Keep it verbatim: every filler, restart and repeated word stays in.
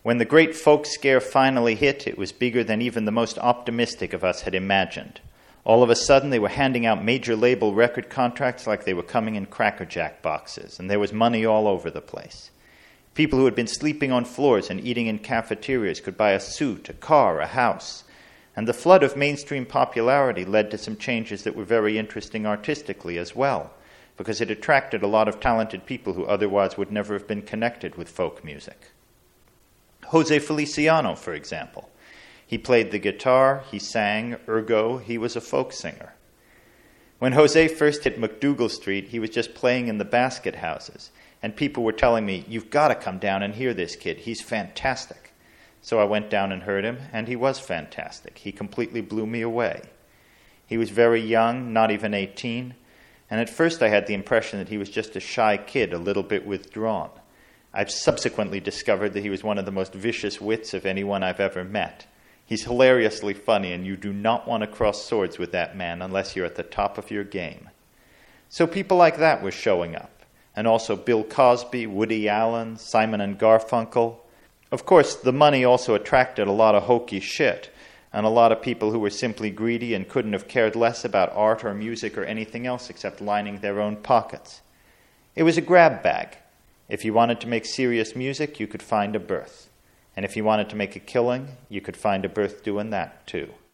When the great folk scare finally hit, it was bigger than even the most optimistic of us had imagined. All of a sudden, they were handing out major label record contracts like they were coming in Cracker Jack boxes, and there was money all over the place. People who had been sleeping on floors and eating in cafeterias could buy a suit, a car, a house. And the flood of mainstream popularity led to some changes that were very interesting artistically as well, because it attracted a lot of talented people who otherwise would never have been connected with folk music. Jose Feliciano, for example. He played the guitar, he sang, ergo, he was a folk singer. When Jose first hit MacDougall Street, he was just playing in the basket houses, and people were telling me, "You've got to come down and hear this kid, he's fantastic." So I went down and heard him, and he was fantastic. He completely blew me away. He was very young, not even eighteen, and at first I had the impression that he was just a shy kid, a little bit withdrawn. I've subsequently discovered that he was one of the most vicious wits of anyone I've ever met. He's hilariously funny, and you do not want to cross swords with that man unless you're at the top of your game. So people like that were showing up, and also Bill Cosby, Woody Allen, Simon and Garfunkel. Of course, the money also attracted a lot of hokey shit, and a lot of people who were simply greedy and couldn't have cared less about art or music or anything else except lining their own pockets. It was a grab bag. If you wanted to make serious music, you could find a berth. And if you wanted to make a killing, you could find a berth doing that too.